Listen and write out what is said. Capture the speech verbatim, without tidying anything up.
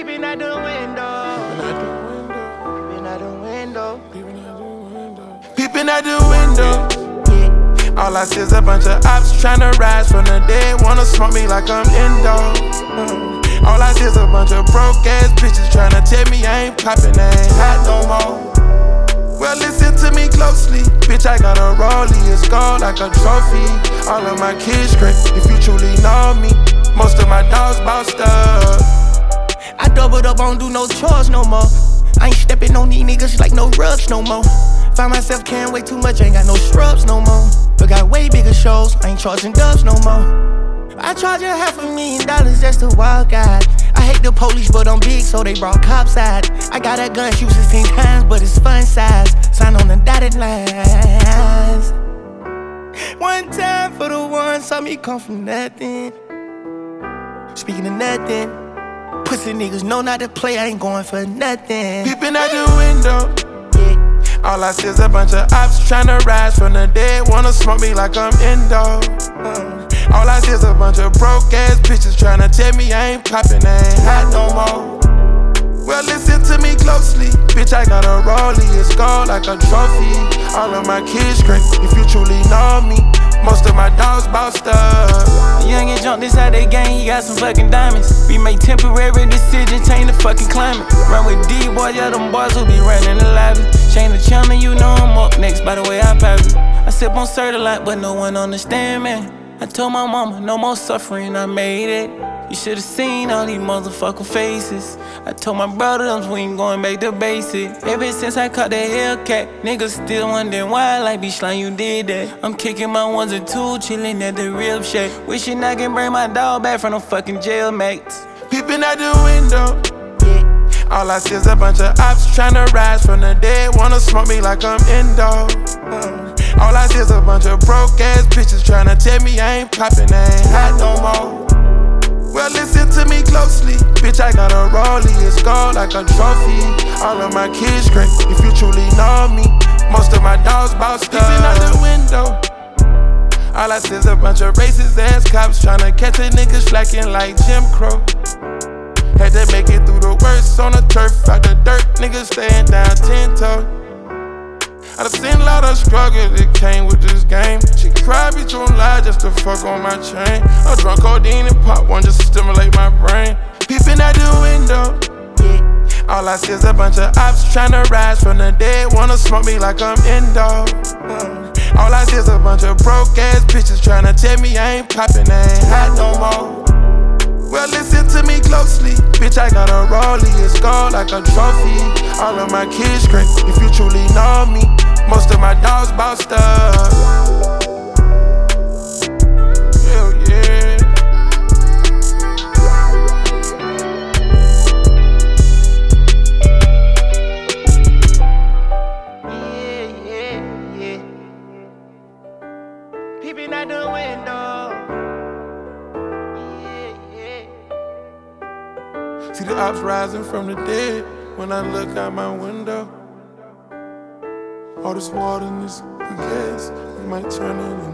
Peeping out the window. Peeping out the window. Peeping out the window. Peeping out the window. Yeah. All I see is a bunch of ops tryna rise from the dead. Wanna smoke me like I'm Indo. Mm. All I see is a bunch of broke ass bitches tryna tell me I ain't poppin', I ain't hot no more. Well, listen to me closely. Bitch, I got a rollie, it's gold like a trophy. All of my kids scrape, if you truly know me. Most of my dogs bossed up. I doubled up, I don't do no chores no more. I ain't stepping on these niggas like no rugs no more. Find myself carrying way too much, ain't got no scrubs no more. But got way bigger shows, I ain't charging dubs no more. I charge a half a million dollars just to walk out. I hate the police, but I'm big, so they brought cops out. I got a gun, shoot sixteen times, but it's fun size. Sign on the dotted lines. One time for the one, saw me come from nothing. Speaking of nothing, pussy niggas know not to play, I ain't going for nothing. Peeping out the window. Yeah. All I see is a bunch of ops tryna rise from the dead. Wanna smoke me like I'm Indo. Mm. All I see is a bunch of broke ass bitches tryna tell me I ain't poppin', I ain't hot no more. Well, listen to me closely. Bitch, I got a rollie, it's gold like a trophy. All of my kids scrape, if you truly know me. Most of my dogs bossed up. Young and drunk, this how they gang, he got some fucking diamonds. We make temporary decisions, change the fucking climate. Run with D-boy, yeah, them boys who be running the lobby. Change the channel, you know I'm up next by the way I pop it. I sip on Certa lot, but no one understand me. I told my mama, no more suffering, I made it. You should've seen all these motherfucking faces. I told my brother them we ain't going back to basic. Ever since I caught that Hellcat, niggas still wondering why, like bitch, like you did that. I'm kicking my ones and two, chillin' at the rib shack. Wishing I can bring my dog back from the fucking jail mates. Peeping out the window. Yeah. All I see is a bunch of ops tryna rise from the dead. Wanna smoke me like I'm Indo. Mm. All I see is a bunch of broke ass bitches tryna tell me I ain't poppin', I ain't hot no more. Well, listen to me closely. Bitch, I got a rollie, it's gold like a trophy. All of my kids scrape, if you truly know me. Most of my dogs bossed up. Peeping out the window. All I see is a bunch of racist ass cops tryna catch a nigga slacking like Jim Crow. Had to make it through the worst on the turf. Out the dirt, niggas staying down ten toe. I done seen a lot of struggle that came with this game. She cried, bitch, don't lie just to fuck on my chain. I drunk codeine and pop one just to stimulate my brain. Peeping out the window. Yeah. All I see is a bunch of ops tryna rise from the dead. Wanna smoke me like I'm Indo. Mm. All I see is a bunch of broke ass bitches tryna tell me I ain't poppin', I ain't hot no more. Well, listen to me closely. Bitch, I got a rollie, it's gold like a trophy. All of my kids scrape, if you truly know me. Most of my dogs bossed up. Hell yeah. Yeah, yeah, yeah. Peeping out the window. Yeah, yeah. See the ops rising from the dead when I look out my window. All this water and this gas, we might turn it into